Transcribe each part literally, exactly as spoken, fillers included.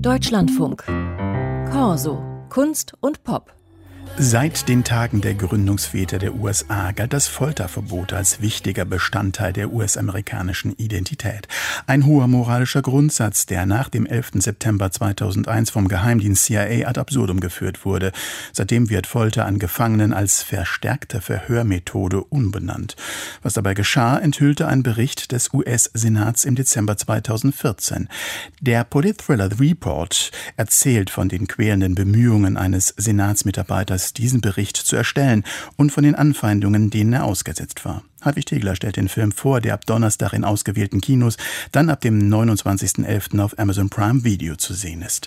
Deutschlandfunk. Corso. Kunst und Pop. Seit den Tagen der Gründungsväter der U S A galt das Folterverbot als wichtiger Bestandteil der U S-amerikanischen Identität. Ein hoher moralischer Grundsatz, der nach dem elften September zweitausendeins vom Geheimdienst C I A ad absurdum geführt wurde. Seitdem wird Folter an Gefangenen als verstärkte Verhörmethode umbenannt. Was dabei geschah, enthüllte ein Bericht des U S-Senats im Dezember zweitausendvierzehn. Der Politthriller The Report erzählt von den quälenden Bemühungen eines Senatsmitarbeiters, diesen Bericht zu erstellen und von den Anfeindungen, denen er ausgesetzt war. Hartwig Tegler stellt den Film vor, der ab Donnerstag in ausgewählten Kinos, dann ab dem neunundzwanzigsten elften auf Amazon Prime Video zu sehen ist.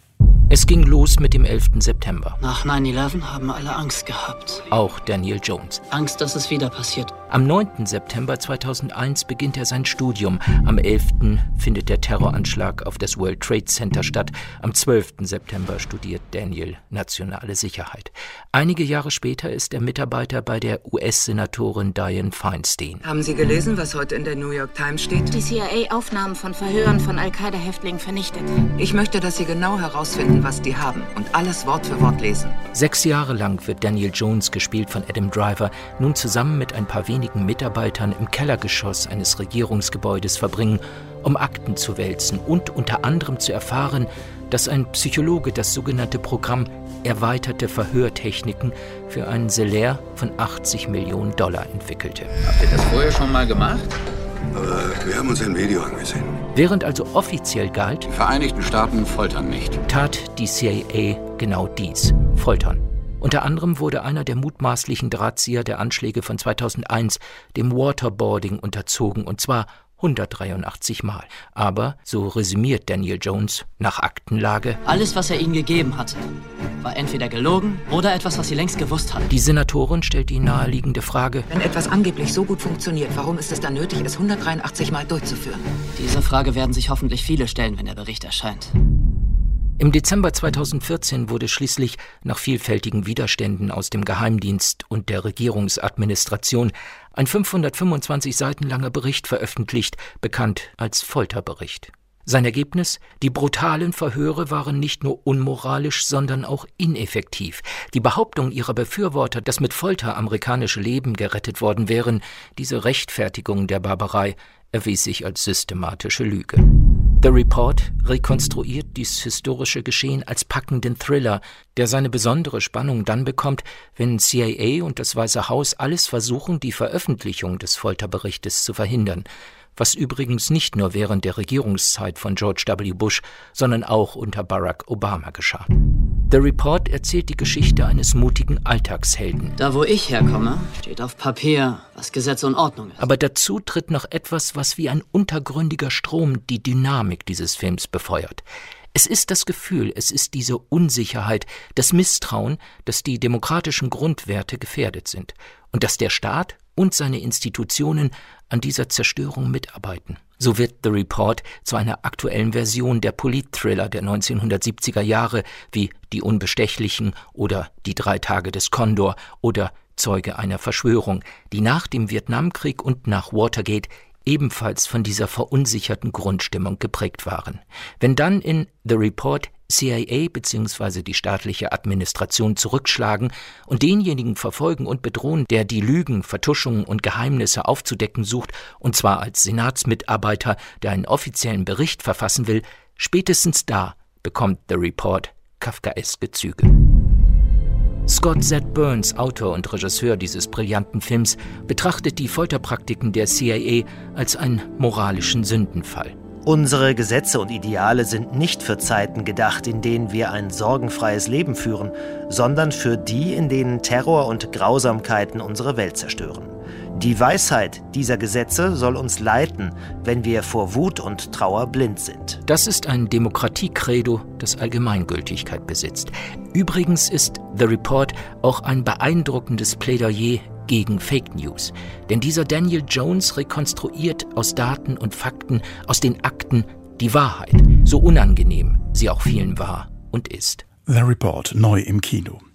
Es ging los mit dem elften September. Nach neun elf haben alle Angst gehabt. Auch Daniel Jones. Angst, dass es wieder passiert. Am neunten September zweitausendeins beginnt er sein Studium. Am elften findet der Terroranschlag auf das World Trade Center statt. Am zwölften September studiert Daniel nationale Sicherheit. Einige Jahre später ist er Mitarbeiter bei der U S-Senatorin Dianne Feinstein. Haben Sie gelesen, was heute in der New York Times steht? Die C I A Aufnahmen von Verhören von Al-Qaida-Häftlingen vernichtet. Ich möchte, dass Sie genau herausfinden, was die haben und alles Wort für Wort lesen. Sechs Jahre lang wird Daniel Jones, gespielt von Adam Driver, nun zusammen mit ein paar wenigen Mitarbeitern im Kellergeschoss eines Regierungsgebäudes verbringen, um Akten zu wälzen und unter anderem zu erfahren, dass ein Psychologe das sogenannte Programm Erweiterte Verhörtechniken für einen Salär von achtzig Millionen Dollar entwickelte. Habt ihr das vorher schon mal gemacht? Aber wir haben uns ein Video angesehen. Während also offiziell galt, Die Vereinigten Staaten foltern nicht, tat die C I A genau dies: Foltern. Unter anderem wurde einer der mutmaßlichen Drahtzieher der Anschläge von zweitausendeins dem Waterboarding unterzogen, und zwar hundertdreiundachtzig Mal. Aber, so resümiert Daniel Jones nach Aktenlage, Alles, was er ihnen gegeben hatte, war entweder gelogen oder etwas, was sie längst gewusst hatten. die Senatorin stellt die naheliegende Frage: Wenn etwas angeblich so gut funktioniert, warum ist es dann nötig, es hundertdreiundachtzig Mal durchzuführen? Diese Frage werden sich hoffentlich viele stellen, wenn der Bericht erscheint. Im Dezember zweitausendvierzehn wurde schließlich nach vielfältigen Widerständen aus dem Geheimdienst und der Regierungsadministration ein fünfhundertfünfundzwanzig Seiten langer Bericht veröffentlicht, bekannt als Folterbericht. Sein Ergebnis: Die brutalen Verhöre waren nicht nur unmoralisch, sondern auch ineffektiv. Die Behauptung ihrer Befürworter, dass mit Folter amerikanische Leben gerettet worden wären, diese Rechtfertigung der Barbarei, erwies sich als systematische Lüge. The Report rekonstruiert dieses historische Geschehen als packenden Thriller, der seine besondere Spannung dann bekommt, wenn C I A und das Weiße Haus alles versuchen, die Veröffentlichung des Folterberichtes zu verhindern, was übrigens nicht nur während der Regierungszeit von George W. Bush, sondern auch unter Barack Obama geschah. The Report erzählt die Geschichte eines mutigen Alltagshelden. Da, wo ich herkomme, steht auf Papier, was Gesetz und Ordnung ist. Aber dazu tritt noch etwas, was wie ein untergründiger Strom die Dynamik dieses Films befeuert. Es ist das Gefühl, es ist diese Unsicherheit, das Misstrauen, dass die demokratischen Grundwerte gefährdet sind und dass der Staat und seine Institutionen an dieser Zerstörung mitarbeiten. So wird The Report zu einer aktuellen Version der Politthriller der neunzehnhundertsiebziger Jahre wie Die Unbestechlichen oder Die drei Tage des Kondor oder Zeuge einer Verschwörung, die nach dem Vietnamkrieg und nach Watergate ebenfalls von dieser verunsicherten Grundstimmung geprägt waren. Wenn dann in The Report C I A bzw. die staatliche Administration zurückschlagen und denjenigen verfolgen und bedrohen, der die Lügen, Vertuschungen und Geheimnisse aufzudecken sucht, und zwar als Senatsmitarbeiter, der einen offiziellen Bericht verfassen will, spätestens da bekommt The Report kafkaeske Züge. Scott Z. Burns, Autor und Regisseur dieses brillanten Films, betrachtet die Folterpraktiken der C I A als einen moralischen Sündenfall. Unsere Gesetze und Ideale sind nicht für Zeiten gedacht, in denen wir ein sorgenfreies Leben führen, sondern für die, in denen Terror und Grausamkeiten unsere Welt zerstören. Die Weisheit dieser Gesetze soll uns leiten, wenn wir vor Wut und Trauer blind sind. Das ist ein Demokratie-Credo, das Allgemeingültigkeit besitzt. Übrigens ist The Report auch ein beeindruckendes Plädoyer gegen Fake News. Denn dieser Daniel Jones rekonstruiert aus Daten und Fakten, aus den Akten, die Wahrheit, so unangenehm sie auch vielen war und ist. The Report, neu im Kino.